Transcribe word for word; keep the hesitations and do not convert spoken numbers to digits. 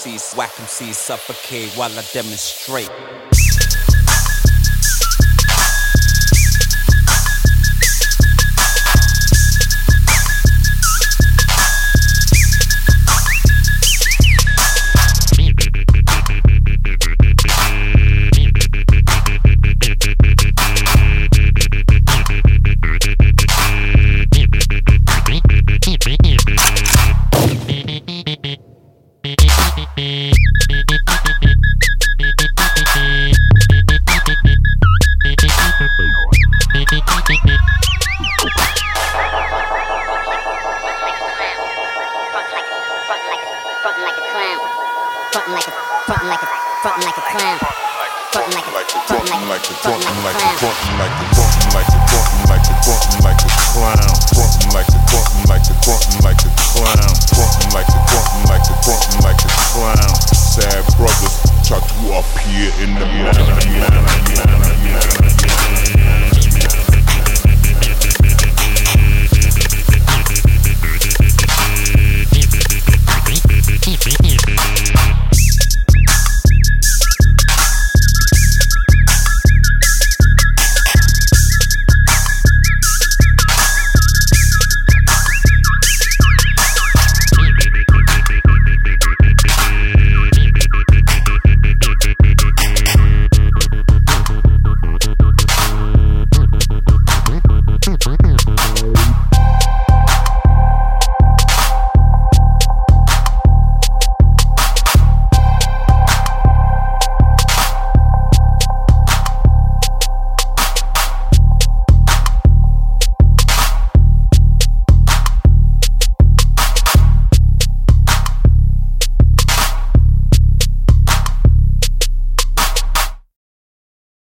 C's, whack M C's suffocate while I demonstrate. Frontin' like a, frontin' like a, frontin' like a clown. Frontin' like a, frontin' like a, frontin' like a, frontin' like a clown.